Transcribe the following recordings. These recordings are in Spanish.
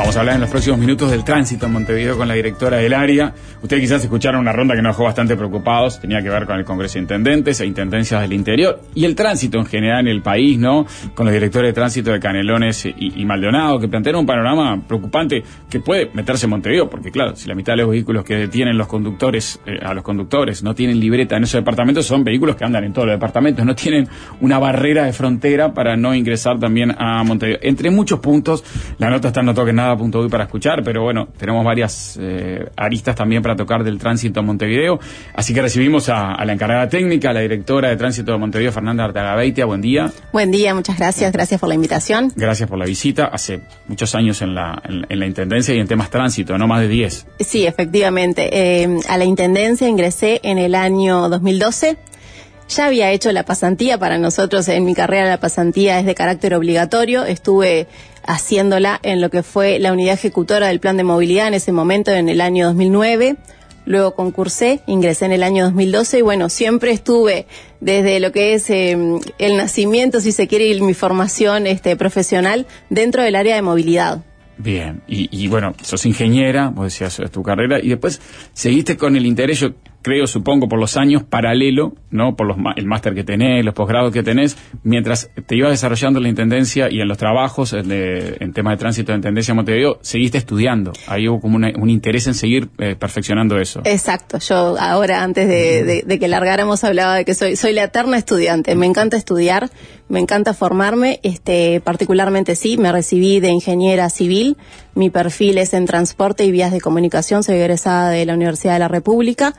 Vamos a hablar en los próximos minutos del tránsito en Montevideo con la directora del área. Ustedes quizás escucharon una ronda que nos dejó bastante preocupados. Tenía que ver con el Congreso de Intendentes e Intendencias del Interior y el tránsito en general en el país, ¿no? Con los directores de tránsito de Canelones y Maldonado, que plantearon un panorama preocupante que puede meterse en Montevideo, porque claro, si la mitad de los vehículos que detienen los conductores, a los conductores, no tienen libreta en esos departamentos, son vehículos que andan en todos los departamentos, no tienen una barrera de frontera para no ingresar también a Montevideo. Entre muchos puntos, la nota está en notoquenada.uy para escuchar, pero bueno, tenemos varias aristas también para tocar del tránsito a Montevideo, así que recibimos a la encargada técnica, a la directora de tránsito de Montevideo, Fernanda Artagabeitia. Buen día. Buen día, muchas gracias por la invitación. Gracias por la visita, hace muchos años en la Intendencia y en temas tránsito, no más de 10. Sí, efectivamente, a la Intendencia ingresé en el año 2012. Ya había hecho la pasantía. Para nosotros en mi carrera la pasantía es de carácter obligatorio. Estuve haciéndola en lo que fue la unidad ejecutora del plan de movilidad en ese momento, en el año 2009. Luego concursé, ingresé en el año 2012 y bueno, siempre estuve desde lo que es el nacimiento, si se quiere, y mi formación profesional dentro del área de movilidad. Bien, y bueno, sos ingeniera, vos decías, es tu carrera, y después seguiste con el interés, yo creo, supongo, por los años, paralelo, ¿no? Por el máster que tenés, los posgrados que tenés, mientras te ibas desarrollando en la Intendencia y en los trabajos en temas de tránsito de Intendencia de Montevideo, seguiste estudiando. Ahí hubo como un interés en seguir perfeccionando eso. Exacto. Yo ahora, antes de que largáramos, hablaba de que soy la eterna estudiante. Me encanta estudiar, me encanta formarme. Particularmente sí, me recibí de ingeniera civil. Mi perfil es en transporte y vías de comunicación. Soy egresada de la Universidad de la República.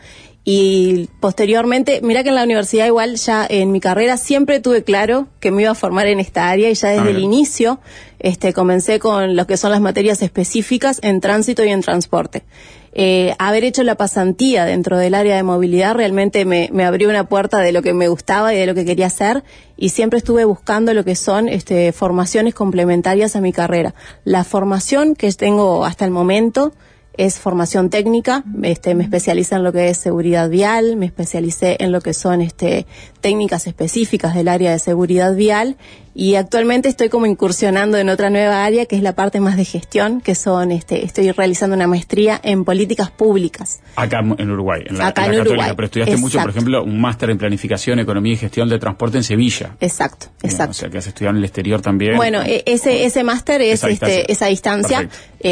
Y posteriormente, mira que en la universidad igual ya en mi carrera siempre tuve claro que me iba a formar en esta área y ya desde el inicio comencé con lo que son las materias específicas en tránsito y en transporte. Haber hecho la pasantía dentro del área de movilidad realmente me abrió una puerta de lo que me gustaba y de lo que quería hacer, y siempre estuve buscando lo que son formaciones complementarias a mi carrera. La formación que tengo hasta el momento es formación técnica. Me especialicé en lo que es seguridad vial, me especialicé en lo que son técnicas específicas del área de seguridad vial, y actualmente estoy como incursionando en otra nueva área que es la parte más de gestión, que son estoy realizando una maestría en políticas públicas. Acá en Uruguay, en la Católica, Uruguay. Pero estudiaste mucho, por ejemplo, un máster en planificación, economía y gestión de transporte en Sevilla. Exacto. O sea, que has estudiado en el exterior también. Bueno, ese máster es esa distancia.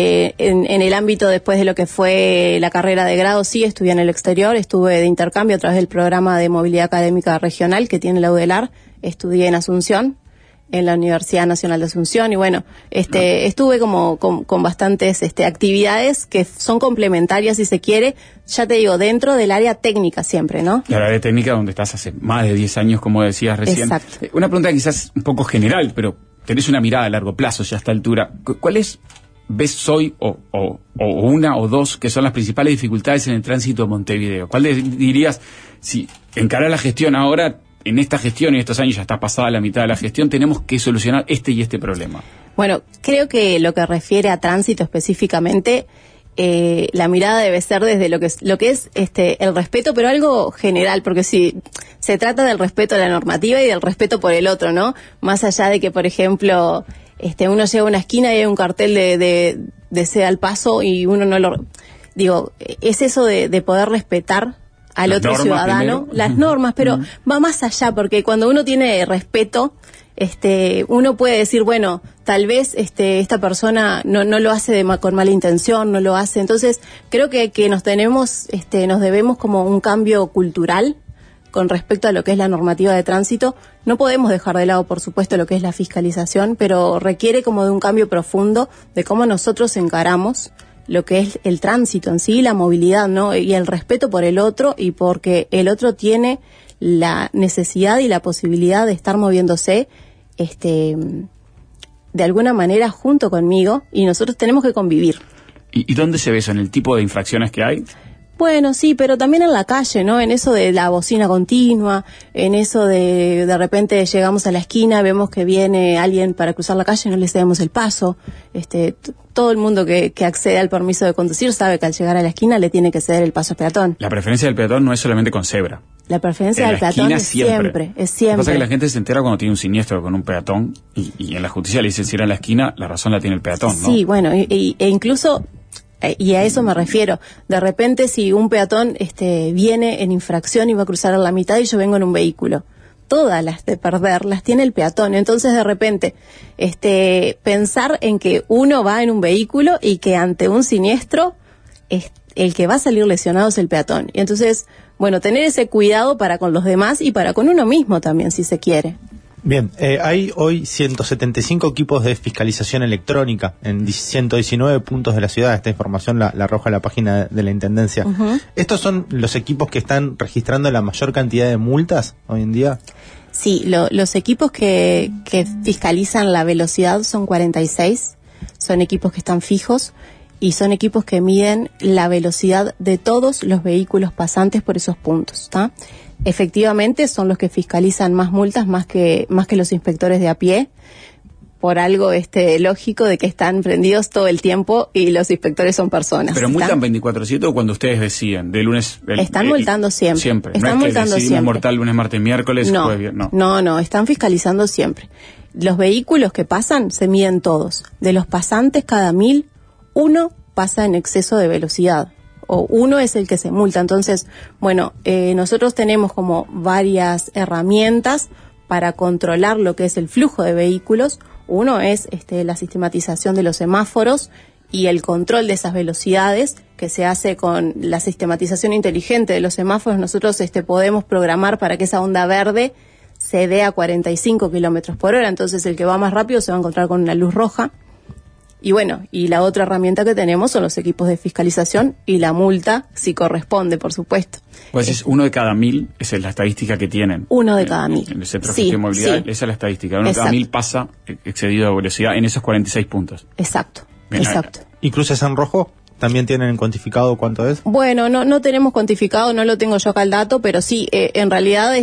En el ámbito después de lo que fue la carrera de grado, sí, estudié en el exterior, estuve de intercambio a través del programa de movilidad académica regional que tiene la UDELAR. Estudié en Asunción, en la Universidad Nacional de Asunción, y bueno, estuve como con bastantes actividades que son complementarias, si se quiere, ya te digo, dentro del área técnica siempre, ¿no? La área técnica donde estás hace más de 10 años, como decías recién. Exacto. Una pregunta quizás un poco general, pero tenés una mirada a largo plazo ya a esta altura. ¿Cuáles ves hoy, o una o dos, que son las principales dificultades en el tránsito de Montevideo? ¿Cuáles dirías, si encarar la gestión ahora, en esta gestión y estos años ya está pasada la mitad de la gestión, tenemos que solucionar este y este problema? Bueno, creo que lo que refiere a tránsito específicamente, la mirada debe ser desde lo que es el respeto, pero algo general, porque si se trata del respeto a la normativa y del respeto por el otro, ¿no? Más allá de que, por ejemplo, uno llega a una esquina y hay un cartel de ceda al paso y uno no lo... Digo, es eso de poder respetar al otro ciudadano, las normas, pero va más allá, porque cuando uno tiene respeto, uno puede decir, bueno, tal vez esta persona no lo hace con mala intención, no lo hace. Entonces, creo que nos debemos como un cambio cultural con respecto a lo que es la normativa de tránsito. No podemos dejar de lado, por supuesto, lo que es la fiscalización, pero requiere como de un cambio profundo de cómo nosotros encaramos lo que es el tránsito en sí, la movilidad, ¿no? Y el respeto por el otro, y porque el otro tiene la necesidad y la posibilidad de estar moviéndose de alguna manera junto conmigo, y nosotros tenemos que convivir. ¿Y dónde se ve eso? ¿En el tipo de infracciones que hay? Bueno, sí, pero también en la calle, ¿no? En eso de la bocina continua, en eso de repente llegamos a la esquina, vemos que viene alguien para cruzar la calle y no le cedemos el paso. Todo el mundo que accede al permiso de conducir sabe que al llegar a la esquina le tiene que ceder el paso al peatón. La preferencia del peatón no es solamente con cebra. La preferencia del peatón es siempre. Lo que pasa es que la gente se entera cuando tiene un siniestro con un peatón y en la justicia le dicen si era en la esquina, la razón la tiene el peatón, ¿no? Sí, bueno, e incluso... Y a eso me refiero. De repente, si un peatón viene en infracción y va a cruzar a la mitad y yo vengo en un vehículo, todas las de perder las tiene el peatón. Entonces, de repente, pensar en que uno va en un vehículo y que ante un siniestro, el que va a salir lesionado es el peatón. Y entonces, bueno, tener ese cuidado para con los demás y para con uno mismo también, si se quiere. Bien, hay hoy 175 equipos de fiscalización electrónica en 119 puntos de la ciudad. Esta información la arroja la página de la Intendencia. Uh-huh. ¿Estos son los equipos que están registrando la mayor cantidad de multas hoy en día? Sí, los equipos que fiscalizan la velocidad son 46. Son equipos que están fijos y son equipos que miden la velocidad de todos los vehículos pasantes por esos puntos, ¿está? Efectivamente son los que fiscalizan más multas más que los inspectores de a pie, por algo lógico de que están prendidos todo el tiempo y los inspectores son personas. ¿Pero multan 24/7 o cuando ustedes decían? De lunes... Están multando siempre. Siempre. Están no es multando que siempre. Mortal, lunes, martes, miércoles, no, jueves, viernes. No, están fiscalizando siempre. Los vehículos que pasan se miden todos. De los pasantes, cada 1000, uno pasa en exceso de velocidad. O uno es el que se multa. Entonces, bueno, nosotros tenemos como varias herramientas para controlar lo que es el flujo de vehículos. Uno es la sistematización de los semáforos y el control de esas velocidades que se hace con la sistematización inteligente de los semáforos. Nosotros podemos programar para que esa onda verde se dé a 45 kilómetros por hora. Entonces, el que va más rápido se va a encontrar con una luz roja. Y bueno, y la otra herramienta que tenemos son los equipos de fiscalización y la multa, si corresponde, por supuesto. Pues es uno de cada 1000, esa es la estadística que tienen. Uno de cada 1000. En el Centro de Movilidad, esa es la estadística. Uno de cada 1000 pasa excedido de velocidad en esos 46 puntos. Exacto, bien, exacto. ¿Y cruces en rojo? ¿También tienen cuantificado cuánto es? Bueno, no tenemos cuantificado, no lo tengo yo acá el dato, pero sí, en realidad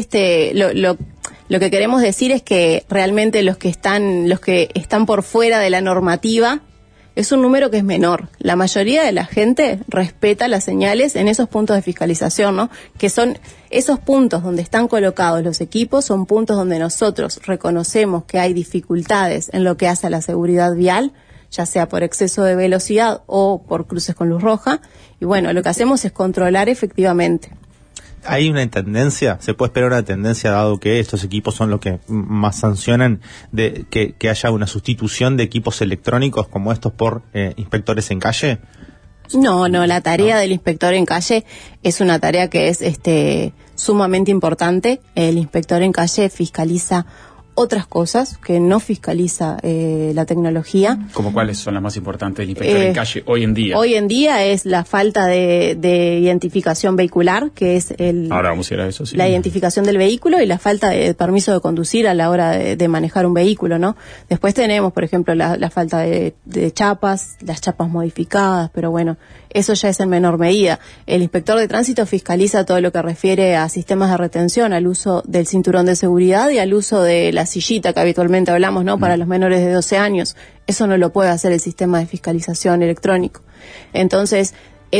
lo que queremos decir es que realmente los que están por fuera de la normativa es un número que es menor. La mayoría de la gente respeta las señales en esos puntos de fiscalización, ¿no? Que son esos puntos donde están colocados los equipos, son puntos donde nosotros reconocemos que hay dificultades en lo que hace a la seguridad vial, ya sea por exceso de velocidad o por cruces con luz roja. Y bueno, lo que hacemos es controlar efectivamente. ¿Hay una tendencia? ¿Se puede esperar una tendencia, dado que estos equipos son los que más sancionan, de que haya una sustitución de equipos electrónicos como estos por inspectores en calle? No, la tarea del inspector en calle es una tarea que es sumamente importante. El inspector en calle fiscaliza otras cosas que no fiscaliza la tecnología. ¿Como cuáles son las más importantes del inspector en calle hoy en día? Hoy en día es la falta de identificación vehicular, que es ahora vamos a ir a eso, sí. La identificación del vehículo y la falta de permiso de conducir a la hora de manejar un vehículo, ¿no? Después tenemos, por ejemplo, la falta de chapas, las chapas modificadas, pero bueno, eso ya es en menor medida. El inspector de tránsito fiscaliza todo lo que refiere a sistemas de retención, al uso del cinturón de seguridad y al uso de la sillita que habitualmente hablamos, ¿no? Para los menores de 12 años. Eso no lo puede hacer el sistema de fiscalización electrónico. Entonces,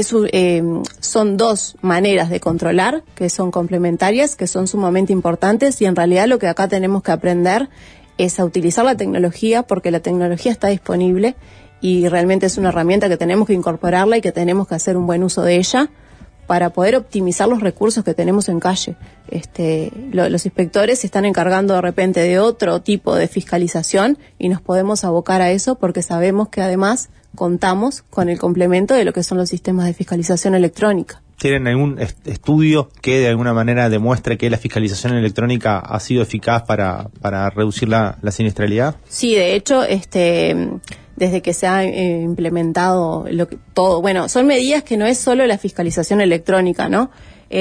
son dos maneras de controlar que son complementarias, que son sumamente importantes y en realidad lo que acá tenemos que aprender es a utilizar la tecnología porque la tecnología está disponible y realmente es una herramienta que tenemos que incorporarla y que tenemos que hacer un buen uso de ella para poder optimizar los recursos que tenemos en calle. Los inspectores se están encargando de repente de otro tipo de fiscalización y nos podemos abocar a eso porque sabemos que además contamos con el complemento de lo que son los sistemas de fiscalización electrónica. ¿Tienen algún estudio que de alguna manera demuestre que la fiscalización electrónica ha sido eficaz para reducir la siniestralidad? Sí, de hecho, desde que se ha implementado son medidas que no es solo la fiscalización electrónica, ¿no?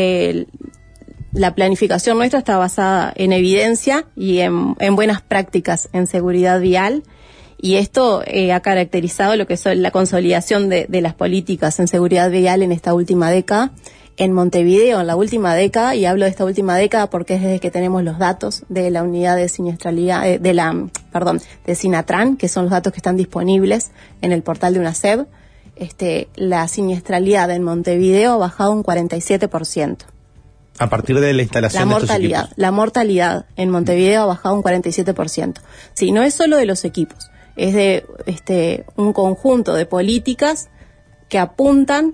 La planificación nuestra está basada en evidencia y en buenas prácticas en seguridad vial Y esto ha caracterizado lo que es la consolidación de las políticas en seguridad vial en esta última década. En Montevideo, en la última década, y hablo de esta última década porque es desde que tenemos los datos de la unidad de siniestralidad, de Sinatran, que son los datos que están disponibles en el portal de UNACEB, la siniestralidad en Montevideo ha bajado un 47%. A partir de la instalación de estos equipos. La mortalidad en Montevideo ha bajado un 47%. Sí, no es solo de los equipos, es de un conjunto de políticas que apuntan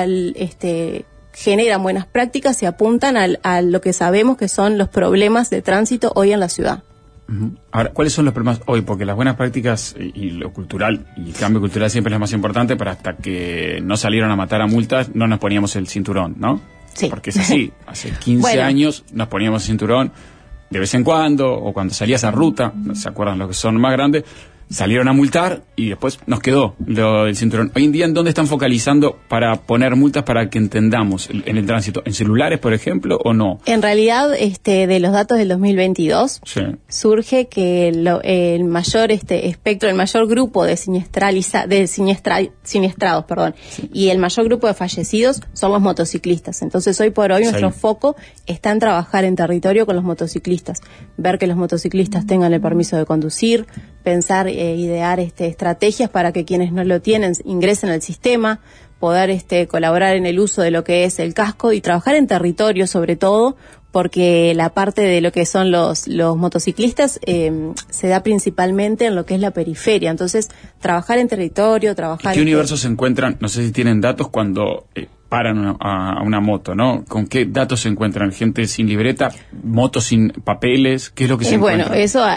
generan buenas prácticas y apuntan a lo que sabemos que son los problemas de tránsito hoy en la ciudad. Ahora, ¿cuáles son los problemas hoy? Porque las buenas prácticas y lo cultural, y el cambio cultural siempre es lo más importante, pero hasta que no salieron a matar a multas no nos poníamos el cinturón, ¿no? Sí. Porque es así, hace 15 años nos poníamos el cinturón de vez en cuando, o cuando salía esa ruta, ¿se acuerdan los que son más grandes? Salieron a multar y después nos quedó lo del cinturón. Hoy en día, ¿en dónde están focalizando para poner multas para que entendamos en el tránsito? ¿En celulares, por ejemplo, o no? En realidad, de los datos del 2022, sí, surge que el mayor espectro, el mayor grupo de siniestrados, sí, y el mayor grupo de fallecidos son los motociclistas. Entonces, hoy por hoy, sí, nuestro foco está en trabajar en territorio con los motociclistas, ver que los motociclistas tengan el permiso de conducir, pensar, idear estrategias para que quienes no lo tienen ingresen al sistema, poder colaborar en el uso de lo que es el casco y trabajar en territorio sobre todo, porque la parte de lo que son los motociclistas se da principalmente en lo que es la periferia. Entonces, trabajar en territorio, trabajar... ¿Qué universos se encuentran? No sé si tienen datos cuando paran a una moto, ¿no? ¿Con qué datos se encuentran? ¿Gente sin libreta? ¿Motos sin papeles? ¿Qué es lo que se encuentra? Bueno, eso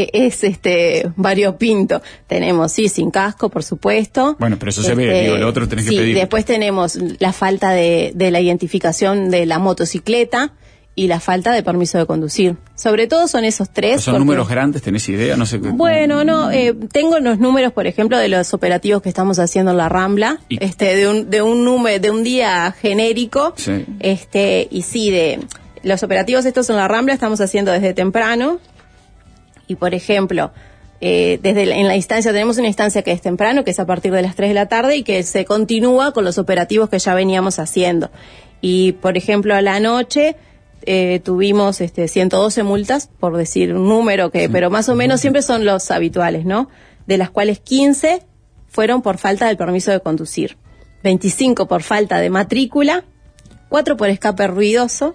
es variopinto. Tenemos, sí, sin casco, por supuesto. Bueno, pero eso se ve, lo otro tenés que pedir. Sí, después tenemos la falta de la identificación de la motocicleta y la falta de permiso de conducir. Sobre todo son esos tres. ¿Son números grandes? ¿Tenés idea? No sé. Bueno, no, tengo los números, por ejemplo, de los operativos que estamos haciendo en la Rambla, de un día genérico, sí, y sí, de los operativos estos en la Rambla estamos haciendo desde temprano, y por ejemplo, en la instancia, tenemos una instancia que es temprano, que es a partir de las 3 de la tarde, y que se continúa con los operativos que ya veníamos haciendo. Y, por ejemplo, a la noche tuvimos 112 multas, por decir un número que, sí, pero más o menos siempre son los habituales, ¿no? De las cuales 15 fueron por falta del permiso de conducir, 25 por falta de matrícula, 4 por escape ruidoso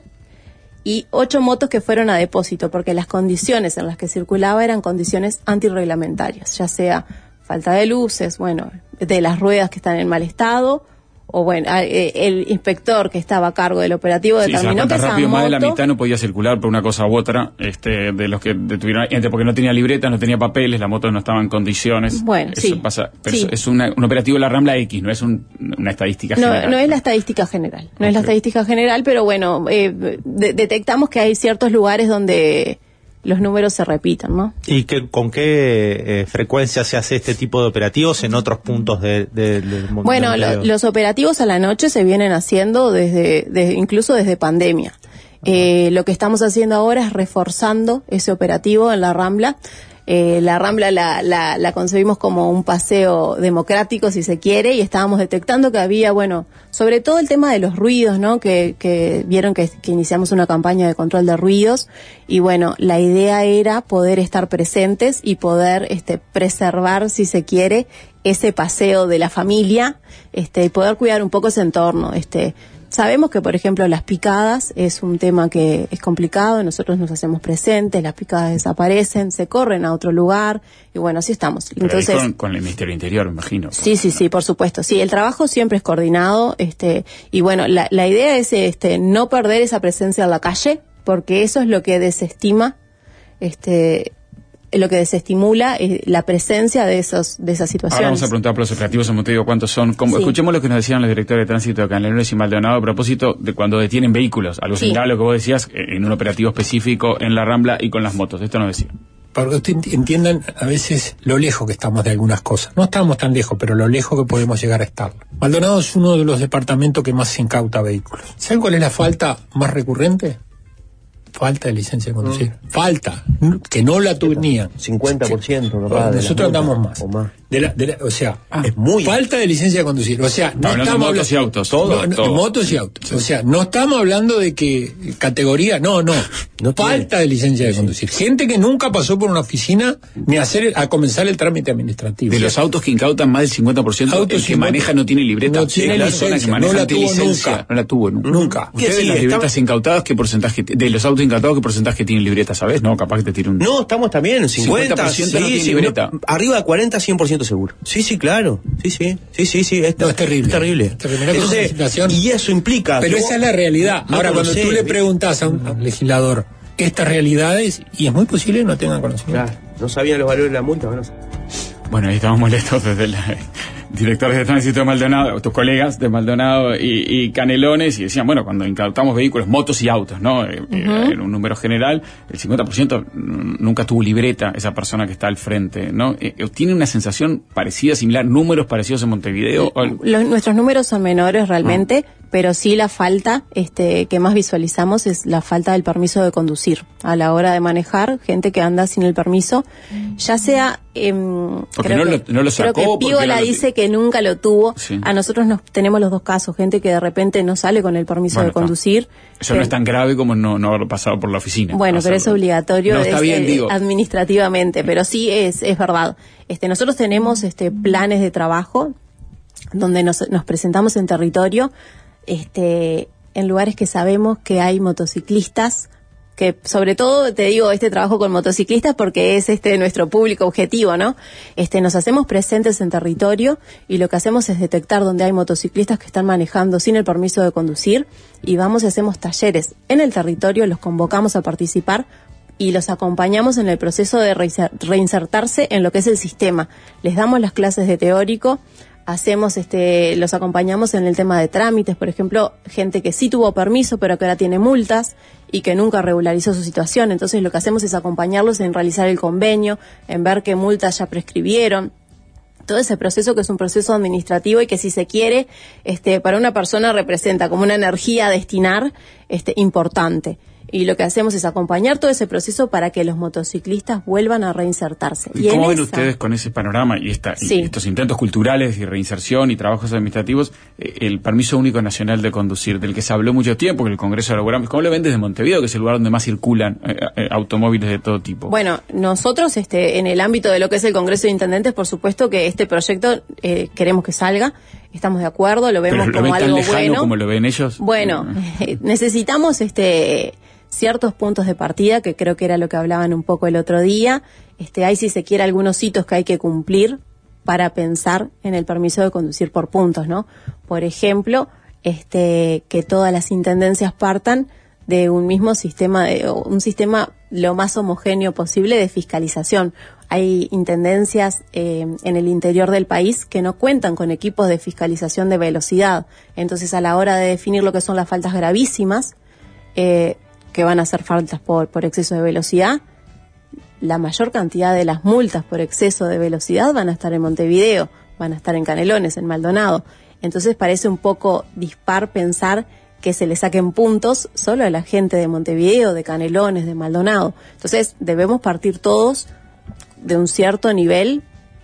y 8 motos que fueron a depósito, porque las condiciones en las que circulaba eran condiciones antirreglamentarias, ya sea falta de luces, bueno, de las ruedas que están en mal estado, o bueno, el inspector que estaba a cargo del operativo determinó que esa rápido, moto... más de la mitad no podía circular por una cosa u otra, de los que detuvieron, porque no tenía libreta, no tenía papeles, la moto no estaba en condiciones. Bueno, eso sí, pasa, pero sí, es un operativo de la Rambla X, no es una estadística general. No es la estadística general, no es la estadística general, pero bueno, detectamos que hay ciertos lugares donde los números se repiten, ¿no? ¿Y con qué frecuencia se hace este tipo de operativos en otros puntos del Bueno, los operativos a la noche se vienen haciendo incluso desde pandemia. Lo que estamos haciendo ahora es reforzando ese operativo en la Rambla. La Rambla la concebimos como un paseo democrático, si se quiere, y estábamos detectando que había, bueno, sobre todo el tema de los ruidos, ¿no? Que vieron que iniciamos una campaña de control de ruidos, y bueno, la idea era poder estar presentes y poder preservar, si se quiere, ese paseo de la familia, y poder cuidar un poco ese entorno, Sabemos que, por ejemplo, las picadas es un tema que es complicado, nosotros nos hacemos presentes, las picadas desaparecen, se corren a otro lugar, y bueno, así estamos. Pero entonces con el Ministerio del Interior, me imagino. Sí, por supuesto. Sí, el trabajo siempre es coordinado, y bueno, la idea es no perder esa presencia en la calle, porque eso es lo que desestima, lo que desestimula la presencia de esas situaciones. Ahora vamos a preguntar por los operativos en Montevideo cuántos son. Sí. Escuchemos lo que nos decían los directores de tránsito de Canelones y Maldonado a propósito de cuando detienen vehículos, algo similar a lo que vos decías en un operativo específico en la Rambla y con las motos. Esto nos decía. Para que ustedes entiendan a veces lo lejos que estamos de algunas cosas. No estamos tan lejos, pero lo lejos que podemos llegar a estar. Maldonado es uno de los departamentos que más se incauta vehículos. ¿Saben cuál es la falta más recurrente? falta de licencia de conducir. Falta, que no la tenían. 50%, ¿verdad? Nosotros andamos más. O más. O sea, es muy falta de licencia de conducir. O sea, no hablando estamos de motos y autos. Todo. Motos y autos. O sea, no estamos hablando de que categoría, no falta de licencia de conducir. Gente que nunca pasó por una oficina ni a comenzar el trámite administrativo. De los autos que incautan, más del 50%, el que maneja no tiene libreta. No tiene la licencia, persona que maneja no la no tiene tuvo licencia. nunca. No la tuvo nunca. Ustedes, Sí, las libretas incautadas, ¿qué porcentaje? De los autos incautados, ¿qué porcentaje tienen libreta? ¿Sabes? No, capaz que te tire un... No, estamos también, 50%, 50% no tiene libreta. Arriba de 40, 100% seguro. Sí, claro. Sí. No, es terrible. Es terrible. Entonces, y eso implica... Pero esa es la realidad. Ahora, cuando tú le preguntas a un legislador estas realidades, y es muy posible que no tengan conocimiento. Claro, no sabían los valores de la multa. Bueno, ahí estamos molestos desde el directores de tránsito de Maldonado, tus colegas de Maldonado y Canelones, y decían, bueno, cuando incautamos vehículos, motos y autos, ¿no? En un número general, el 50% nunca tuvo libreta esa persona que está al frente, ¿no? ¿Tiene una sensación parecida, similar, números parecidos en Montevideo? Nuestros números son menores realmente, pero sí la falta que más visualizamos es la falta del permiso de conducir. A la hora de manejar, gente que anda sin el permiso, ya sea... porque no lo sacó. Creo que Pígola dice que nunca lo tuvo. Sí. A nosotros tenemos los dos casos, gente que de repente no sale con el permiso de conducir. Eso no es tan grave como no haber pasado por la oficina. Bueno, pero es obligatorio administrativamente, pero sí es verdad. Nosotros tenemos planes de trabajo donde nos presentamos en territorio, en lugares que sabemos que hay motociclistas, que sobre todo te digo trabajo con motociclistas porque es nuestro público objetivo, ¿no? Nos hacemos presentes en territorio y lo que hacemos es detectar donde hay motociclistas que están manejando sin el permiso de conducir y vamos y hacemos talleres en el territorio, los convocamos a participar y los acompañamos en el proceso de reinsertarse en lo que es el sistema. Les damos las clases de teórico, hacemos los acompañamos en el tema de trámites, por ejemplo, gente que sí tuvo permiso pero que ahora tiene multas y que nunca regularizó su situación. Entonces lo que hacemos es acompañarlos en realizar el convenio, en ver qué multas ya prescribieron. Todo ese proceso que es un proceso administrativo y que si se quiere, para una persona representa como una energía a destinar importante. Y lo que hacemos es acompañar todo ese proceso para que los motociclistas vuelvan a reinsertarse. ¿Y cómo ven ustedes con ese panorama y estos intentos culturales y reinserción y trabajos administrativos, el permiso único nacional de conducir, del que se habló mucho tiempo, que el Congreso elaboramos? ¿Cómo lo ven desde Montevideo, que es el lugar donde más circulan automóviles de todo tipo? Bueno, nosotros en el ámbito de lo que es el Congreso de Intendentes, por supuesto que este proyecto queremos que salga. Estamos de acuerdo, lo vemos como algo bueno. ¿Cómo lo ven ellos? Bueno, necesitamos ciertos puntos de partida, que creo que era lo que hablaban un poco el otro día. Hay, si se quiere, algunos hitos que hay que cumplir para pensar en el permiso de conducir por puntos, ¿no? Por ejemplo, que todas las intendencias partan de un mismo sistema, un sistema lo más homogéneo posible de fiscalización. Hay intendencias en el interior del país que no cuentan con equipos de fiscalización de velocidad. Entonces, a la hora de definir lo que son las faltas gravísimas, que van a ser faltas por exceso de velocidad, la mayor cantidad de las multas por exceso de velocidad van a estar en Montevideo, van a estar en Canelones, en Maldonado. Entonces parece un poco dispar pensar que se le saquen puntos solo a la gente de Montevideo, de Canelones, de Maldonado. Entonces debemos partir todos de un cierto nivel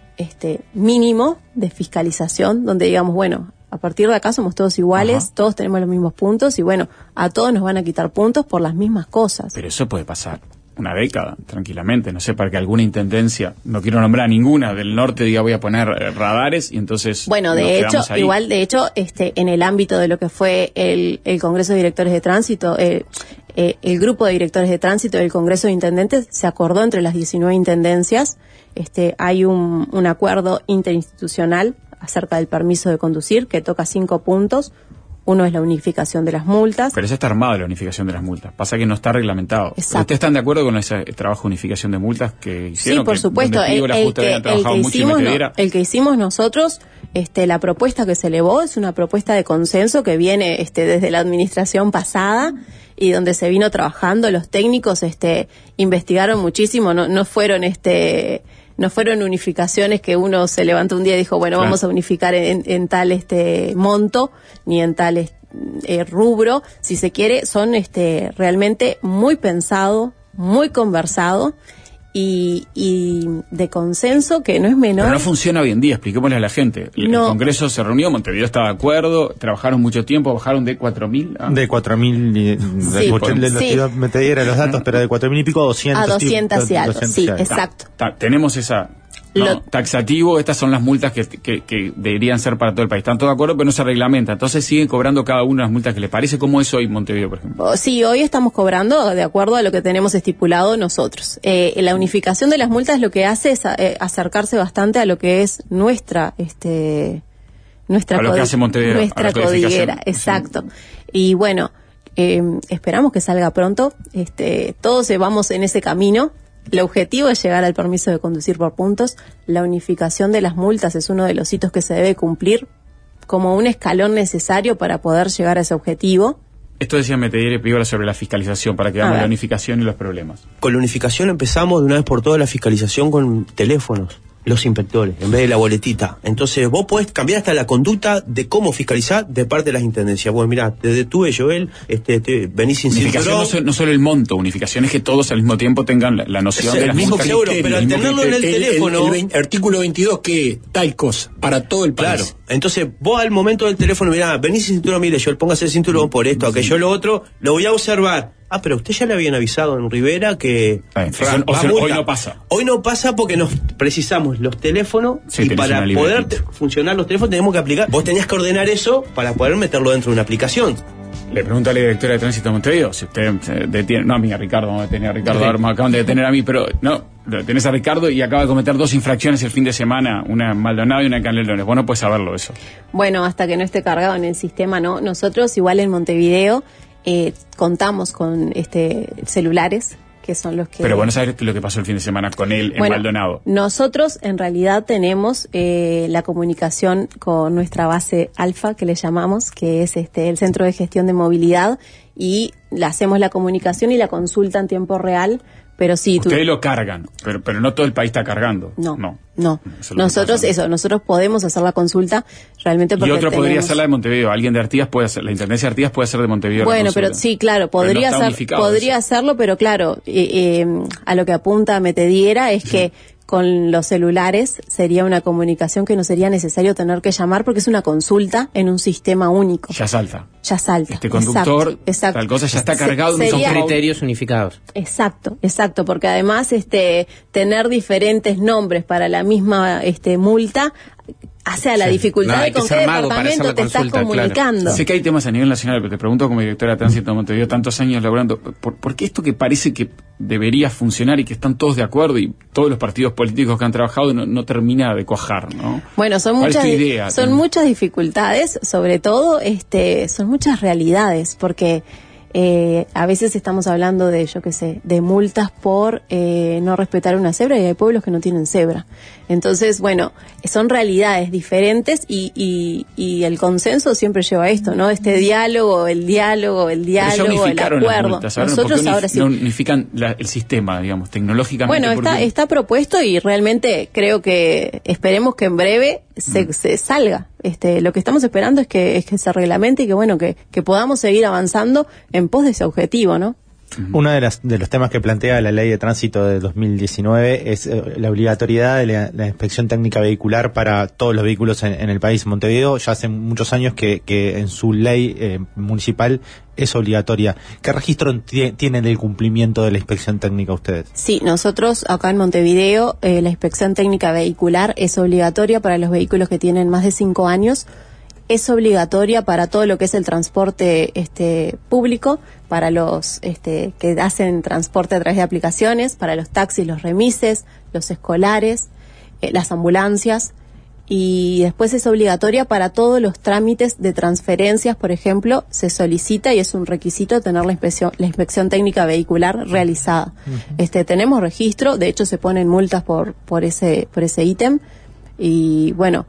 mínimo de fiscalización, donde digamos, bueno, a partir de acá somos todos iguales, todos tenemos los mismos puntos y bueno, a todos nos van a quitar puntos por las mismas cosas. Pero eso puede pasar una década, tranquilamente, no sé, para que alguna intendencia, no quiero nombrar ninguna, del norte diga voy a poner radares y entonces... Bueno, de hecho, en el ámbito de lo que fue el Congreso de Directores de Tránsito, el grupo de directores de tránsito del Congreso de Intendentes se acordó entre las 19 intendencias, hay un acuerdo interinstitucional acerca del permiso de conducir, que toca 5 puntos. Uno es la unificación de las multas. Pero eso está armado, la unificación de las multas. Pasa que no está reglamentado. Exacto. ¿Ustedes están de acuerdo con ese trabajo de unificación de multas que hicieron? Sí, por supuesto. El que hicimos nosotros, la propuesta que se elevó es una propuesta de consenso que viene desde la administración pasada y donde se vino trabajando. Los técnicos investigaron muchísimo, no fueron unificaciones que uno se levantó un día y dijo, bueno, claro, vamos a unificar en tal monto, ni en tal rubro, si se quiere, son realmente muy pensado, muy conversado y de consenso que no es menor. Pero no funciona hoy en día, expliquémosle a la gente. El Congreso se reunió, Montevideo estaba de acuerdo, trabajaron mucho tiempo, bajaron de 4.000 de 4.000, me te diera los datos, pero de 4.000 y pico a 200. A 200 y algo, sí, exacto. Tenemos esa... taxativo, estas son las multas que deberían ser para todo el país. Están todos de acuerdo, pero no se reglamenta. Entonces siguen cobrando cada uno las multas que les parece. ¿Cómo es hoy Montevideo, por ejemplo? Sí, hoy estamos cobrando de acuerdo a lo que tenemos estipulado nosotros. La unificación de las multas lo que hace es acercarse bastante a lo que es nuestra lo que hace Montevideo, nuestra codiguera, exacto. Y bueno, esperamos que salga pronto. Todos vamos en ese camino. El objetivo es llegar al permiso de conducir por puntos. La unificación de las multas es uno de los hitos que se debe cumplir como un escalón necesario para poder llegar a ese objetivo. Esto decía Metediere Pígola sobre la fiscalización, para que veamos la unificación y los problemas. Con la unificación empezamos de una vez por todas la fiscalización con teléfonos. Los inspectores, en vez de la boletita. Entonces vos podés cambiar hasta la conducta de cómo fiscalizar de parte de las intendencias. Bueno, mirá, te detuve, Joel, venís sin unificación cinturón. No solo el monto, unificación es que todos al mismo tiempo tengan la noción de las mismo multas. seguro, pero al tenerlo en el teléfono... Artículo 22, que tal cosa, para todo el país. Claro, entonces vos al momento del teléfono, mirá, venís sin cinturón, mire, Joel, póngase el cinturón por esto, aquello, lo otro, lo voy a observar. Ah, pero usted ya le habían avisado en Rivera que... hoy no pasa. Hoy no pasa porque nos precisamos los teléfonos y para poder funcionar los teléfonos tenemos que aplicar. Vos tenías que ordenar eso para poder meterlo dentro de una aplicación. Le pregunto a la directora de Tránsito de Montevideo si usted detiene... No, a mí, a Ricardo, vamos a detener a Ricardo. Ahora me acaban de detener a mí, pero no, tenés a Ricardo y acaba de cometer 2 infracciones el fin de semana, una en Maldonado y una en Canelones. Vos no puedes saberlo eso. Bueno, hasta que no esté cargado en el sistema, ¿no? Nosotros, igual en Montevideo... contamos con celulares que son los que... Pero bueno, ¿sabes lo que pasó el fin de semana con él en Maldonado? Nosotros en realidad tenemos la comunicación con nuestra base Alfa, que le llamamos, que es el Centro de Gestión de Movilidad, y le hacemos la comunicación y la consulta en tiempo real. Pero sí, ustedes lo cargan, pero no todo el país está cargando. No. Nosotros podemos hacer la consulta realmente porque y otro podría hacer la de Montevideo. Alguien de Artigas puede hacer, la Intendencia de Artigas puede hacer de Montevideo. Bueno, pero sí, claro, podría hacerlo, pero claro, a lo que apunta Metediera es que con los celulares sería una comunicación que no sería necesario tener que llamar porque es una consulta en un sistema único. Ya salta. Este conductor, exacto. Tal cosa ya está cargado. Son criterios unificados. Exacto, porque además tener diferentes nombres para la misma multa hace a la dificultad de con qué departamento te estás comunicando. Claro. Sé que hay temas a nivel nacional, pero te pregunto como directora de Tránsito de Montevideo, tantos años laburando, ¿por qué esto que parece que debería funcionar y que están todos de acuerdo y todos los partidos políticos que han trabajado no termina de cuajar, ¿no? Bueno, son muchas dificultades, sobre todo son muchas realidades, porque a veces estamos hablando de multas por no respetar una cebra, y hay pueblos que no tienen cebra. Entonces, bueno, son realidades diferentes y el consenso siempre lleva a esto, ¿no? El acuerdo. Nosotros ahora sí. No unifican el sistema, digamos, tecnológicamente. Bueno, está propuesto y realmente creo que esperemos que en breve se salga. Lo que estamos esperando es que se reglamente y que podamos seguir avanzando en pos de ese objetivo, ¿no? Uno de los temas que plantea la Ley de Tránsito de 2019 es la obligatoriedad de la inspección técnica vehicular para todos los vehículos en el país. Montevideo ya hace muchos años que en su ley municipal es obligatoria. ¿Qué registro tienen del cumplimiento de la inspección técnica ustedes? Sí, nosotros acá en Montevideo la inspección técnica vehicular es obligatoria para los vehículos que tienen más de 5 años. Es obligatoria para todo lo que es el transporte público, para los que hacen transporte a través de aplicaciones, para los taxis, los remises, los escolares, las ambulancias, y después es obligatoria para todos los trámites de transferencias, por ejemplo, se solicita y es un requisito tener la inspección técnica vehicular realizada. Uh-huh. Tenemos registro, de hecho se ponen multas por ese ítem, y bueno,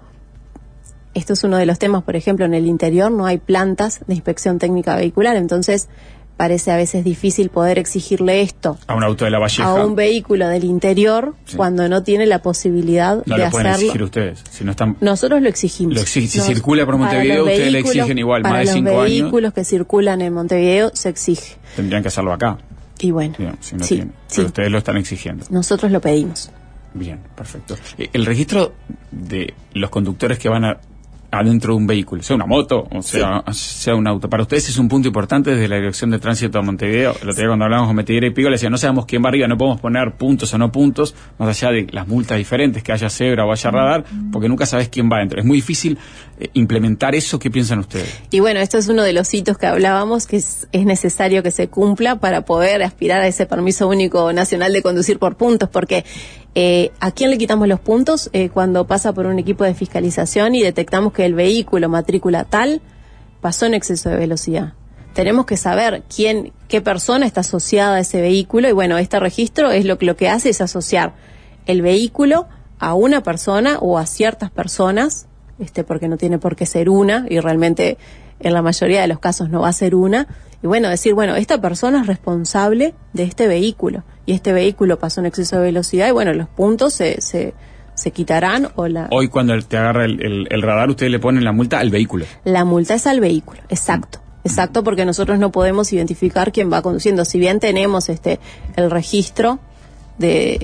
esto es uno de los temas, por ejemplo, en el interior no hay plantas de inspección técnica vehicular, entonces parece a veces difícil poder exigirle esto a un auto de La Valleja, a un vehículo del interior, cuando no tiene la posibilidad no de lo pueden hacerlo. exigir ustedes. Si no están... Nosotros lo exigimos. Si circula por Montevideo, ustedes le exigen igual, más de 5 años. Para los vehículos que circulan en Montevideo se exige. Tendrían que hacerlo acá. Y bueno, Digamos, si no sí, tienen. Pero ustedes lo están exigiendo. Nosotros lo pedimos. Bien, perfecto. El registro de los conductores que van adentro de un vehículo, sea una moto o sea un auto, para ustedes es un punto importante desde la Dirección de Tránsito de Montevideo. El otro día cuando hablábamos con Metidera y Pico le decía, no sabemos quién va arriba, no podemos poner puntos o no puntos, más allá de las multas diferentes, que haya cebra o haya radar, porque nunca sabes quién va adentro. Es muy difícil implementar eso. ¿Qué piensan ustedes? Y bueno, esto es uno de los hitos que hablábamos, que es necesario que se cumpla para poder aspirar a ese permiso único nacional de conducir por puntos, porque ¿a quién le quitamos los puntos? Cuando pasa por un equipo de fiscalización y detectamos que el vehículo matrícula tal pasó en exceso de velocidad. Tenemos que saber qué persona está asociada a ese vehículo, y bueno, este registro es lo que hace es asociar el vehículo a una persona o a ciertas personas, porque no tiene por qué ser una, y realmente en la mayoría de los casos no va a ser una, y bueno, decir, bueno, esta persona es responsable de este vehículo, y este vehículo pasó en exceso de velocidad, y bueno, los puntos se quitarán. Hoy cuando te agarra el radar, ustedes le ponen la multa al vehículo. La multa es al vehículo, exacto, porque nosotros no podemos identificar quién va conduciendo. Si bien tenemos el registro de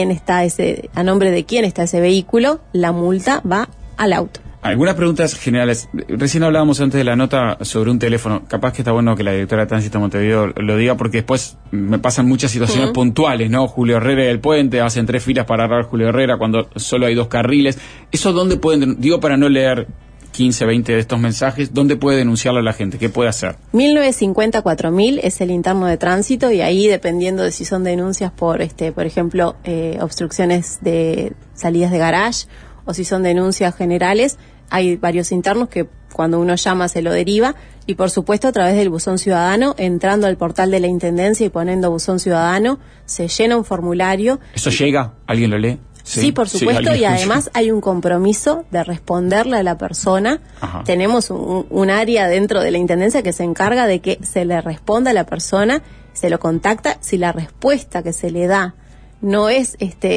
a nombre de quién está ese vehículo, la multa va al auto. Algunas preguntas generales. Recién hablábamos antes de la nota sobre un teléfono. Capaz que está bueno que la directora de Tránsito de Montevideo lo diga, porque después me pasan muchas situaciones puntuales, ¿no? Julio Herrera y el puente, hacen 3 filas para agarrar Julio Herrera cuando solo hay 2 carriles. ¿Eso dónde pueden, digo para no leer 15, 20 de estos mensajes, dónde puede denunciarlo a la gente? ¿Qué puede hacer? 1950-4000 es el interno de tránsito, y ahí, dependiendo de si son denuncias por ejemplo, obstrucciones de salidas de garage, o si son denuncias generales, hay varios internos que cuando uno llama se lo deriva, y por supuesto a través del buzón ciudadano, entrando al portal de la Intendencia y poniendo buzón ciudadano, se llena un formulario. ¿Eso llega? ¿Alguien lo lee? Sí, por supuesto, y además hay un compromiso de responderle a la persona. Ajá. Tenemos un área dentro de la Intendencia que se encarga de que se le responda a la persona, se lo contacta. Si la respuesta que se le da no es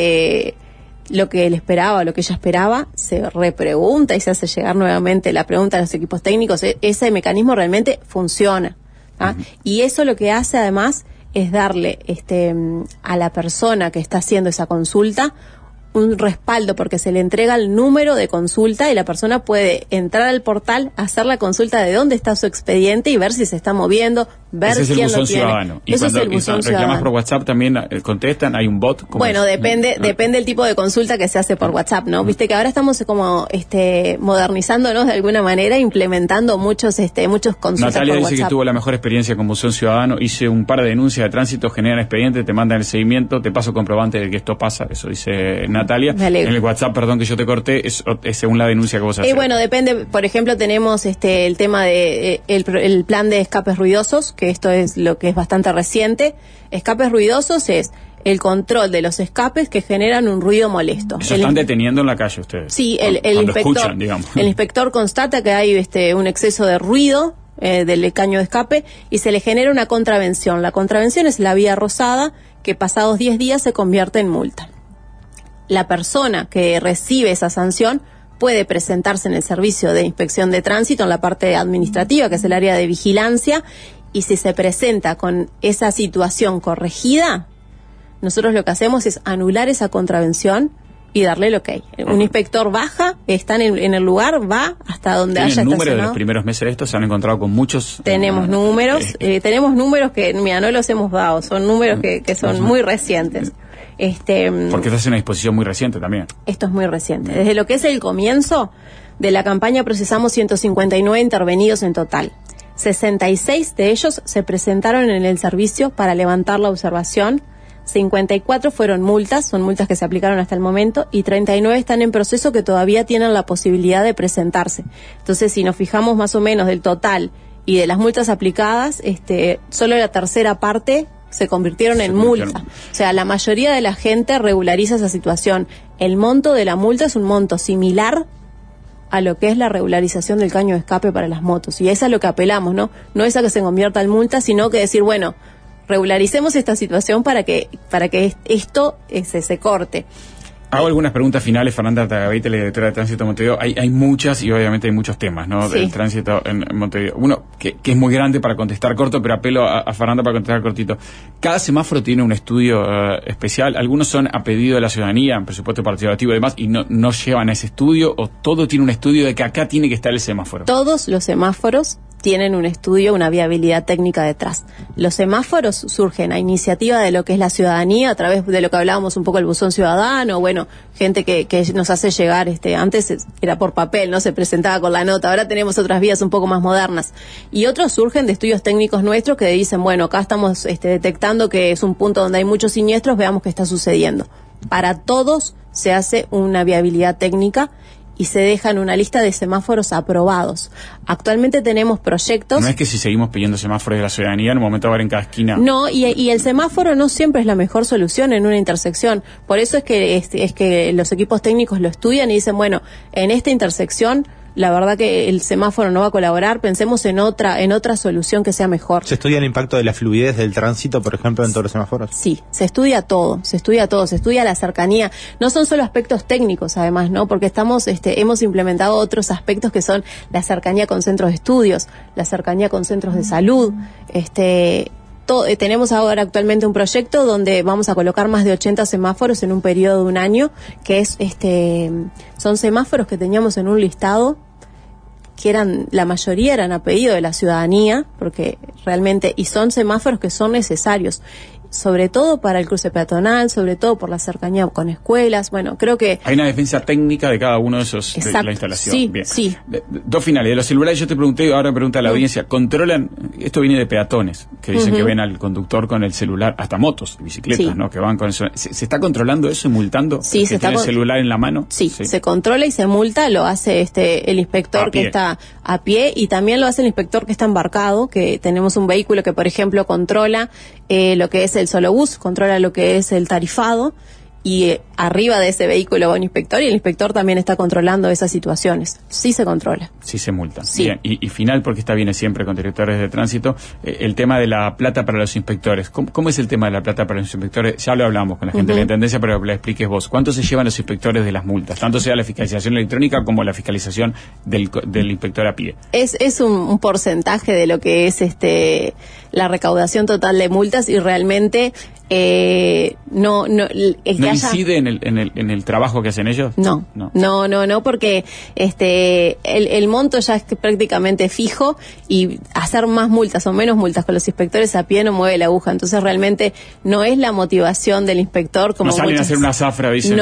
lo que él esperaba, lo que ella esperaba, se repregunta y se hace llegar nuevamente la pregunta a los equipos técnicos. Ese mecanismo realmente funciona. Y eso lo que hace además es darle a la persona que está haciendo esa consulta un respaldo, porque se le entrega el número de consulta y la persona puede entrar al portal, hacer la consulta de dónde está su expediente y ver si se está moviendo, ver quién lo tiene. Ciudadano. Y eso cuando es el buzón reclamas ciudadano. por WhatsApp también contestan, hay un bot. Bueno, depende del tipo de consulta que se hace por WhatsApp, ¿no? Viste que ahora estamos como modernizándonos de alguna manera, implementando muchos consultas Natalia por dice WhatsApp. que tuvo la mejor experiencia con Buzón Ciudadano, hice un par de denuncias de tránsito, generan expediente, te mandan el seguimiento, te paso comprobante de que esto pasa, eso dice Natalia. En el WhatsApp, perdón que yo te corté, es según la denuncia que vos haces. Bueno, depende, por ejemplo, tenemos el tema de el plan de escapes ruidosos, que esto es lo que es bastante reciente. Escapes ruidosos es el control de los escapes que generan un ruido molesto. Eso están deteniendo en la calle ustedes. Sí, el inspector, escuchan, digamos. El inspector constata que hay un exceso de ruido del caño de escape y se le genera una contravención. La contravención es la vía rosada, que pasados 10 días se convierte en multa. La persona que recibe esa sanción puede presentarse en el servicio de inspección de tránsito en la parte administrativa, que es el área de vigilancia, y si se presenta con esa situación corregida, nosotros lo que hacemos es anular esa contravención y darle el ok. Un inspector baja, está en el lugar, va hasta donde haya estacionado. ¿Tienen número de los primeros meses de esto? ¿Se han encontrado con muchos? Tenemos números, tenemos números que, mira, no los hemos dado, son números que son muy recientes. Porque esta es una disposición muy reciente también. Esto es muy reciente. Desde lo que es el comienzo de la campaña procesamos 159 intervenidos en total. 66 de ellos se presentaron en el servicio para levantar la observación. 54 fueron multas, son multas que se aplicaron hasta el momento, y 39 están en proceso que todavía tienen la posibilidad de presentarse. Entonces, si nos fijamos más o menos del total y de las multas aplicadas, solo la tercera parte se convirtieron en multa. O sea, la mayoría de la gente regulariza esa situación. El monto de la multa es un monto similar a lo que es la regularización del caño de escape para las motos. Y es a lo que apelamos, ¿no? No es a que se convierta en multa, sino que decir, bueno, regularicemos esta situación para que esto se corte. Hago algunas preguntas finales, Fernanda Tagaveite, la directora de Tránsito de Montevideo. Hay muchas y obviamente hay muchos temas, ¿no? Sí. Del tránsito en Montevideo. Uno que es muy grande para contestar corto, pero apelo a Fernanda para contestar cortito. Cada semáforo tiene un estudio especial. Algunos son a pedido de la ciudadanía, en presupuesto participativo y demás, y no llevan a ese estudio, o todo tiene un estudio de que acá tiene que estar el semáforo. Todos los semáforos tienen un estudio, una viabilidad técnica detrás. Los semáforos surgen a iniciativa de lo que es la ciudadanía, a través de lo que hablábamos un poco el buzón ciudadano, bueno, gente que nos hace llegar, antes era por papel, no se presentaba con la nota, ahora tenemos otras vías un poco más modernas. Y otros surgen de estudios técnicos nuestros que dicen, bueno, acá estamos detectando que es un punto donde hay muchos siniestros, veamos qué está sucediendo. Para todos se hace una viabilidad técnica y se dejan una lista de semáforos aprobados. Actualmente tenemos proyectos... No es que si seguimos pidiendo semáforos de la ciudadanía, en un momento va a haber en cada esquina... No, y el semáforo no siempre es la mejor solución en una intersección. Por eso es que los equipos técnicos lo estudian y dicen, bueno, en esta intersección, la verdad que el semáforo no va a colaborar, pensemos en otra solución que sea mejor. ¿Se estudia el impacto de la fluidez del tránsito, por ejemplo, en todos los semáforos? Sí, se estudia todo, se estudia la cercanía. No son solo aspectos técnicos, además, ¿no? Porque hemos implementado otros aspectos que son la cercanía con centros de estudios, la cercanía con centros de salud, tenemos ahora actualmente un proyecto donde vamos a colocar más de 80 semáforos en un periodo de un año, que es son semáforos que teníamos en un listado que la mayoría eran a pedido de la ciudadanía, porque realmente, y son semáforos que son necesarios, sobre todo para el cruce peatonal, sobre todo por la cercanía con escuelas. Bueno, creo que... Hay una defensa técnica de cada uno de esos, exacto, de la instalación. Sí, bien. Sí. Dos finales. De los celulares yo te pregunté, ahora me pregunta a la audiencia, ¿controlan? Esto viene de peatones, que dicen que ven al conductor con el celular, hasta motos, bicicletas, sí, ¿no? Que van con eso. ¿Se está controlando eso y multando? Sí, se está tiene el celular en la mano. Sí, se controla y se multa, lo hace el inspector que está a pie, y también lo hace el inspector que está embarcado, que tenemos un vehículo que, por ejemplo, controla lo que es el solo bus, controla lo que es el tarifado, y arriba de ese vehículo va un inspector, y el inspector también está controlando esas situaciones. Sí se controla. Sí se multa. Sí. Bien. Y final, porque esta viene siempre con directores de tránsito, el tema de la plata para los inspectores. ¿Cómo es el tema de la plata para los inspectores? Ya lo hablamos con la gente de la Intendencia, pero que la expliques vos. ¿Cuánto se llevan los inspectores de las multas? Tanto sea la fiscalización electrónica como la fiscalización del inspector a pie. Es un porcentaje de lo que es la recaudación total de multas, y realmente no incide en el trabajo que hacen ellos. No, porque el monto ya es prácticamente fijo, y hacer más multas o menos multas con los inspectores a pie no mueve la aguja. Entonces realmente no es la motivación del inspector como no salen a hacer una zafra, dicen.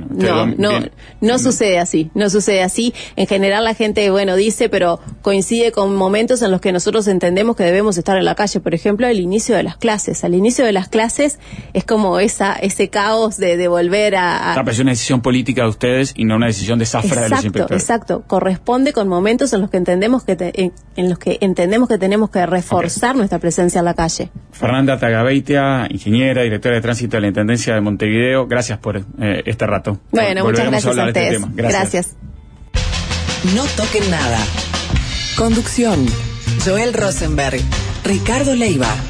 No sucede así. En general la gente dice, pero coincide con momentos en los que nosotros entendemos que debemos estar en la calle. Por ejemplo, el inicio de las clases. Al inicio de las clases es como ese caos de volver a... Pero es una decisión política de ustedes y no una decisión de zafra de los inspectores. Exacto. Corresponde con momentos en los que entendemos que tenemos que reforzar nuestra presencia en la calle. Fernanda Tagaveite, ingeniera, directora de tránsito de la Intendencia de Montevideo, gracias por este rato. Bueno, muchas gracias a ustedes. Este tema. Gracias. No toquen nada. Conducción: Joel Rosenberg, Ricardo Leiva.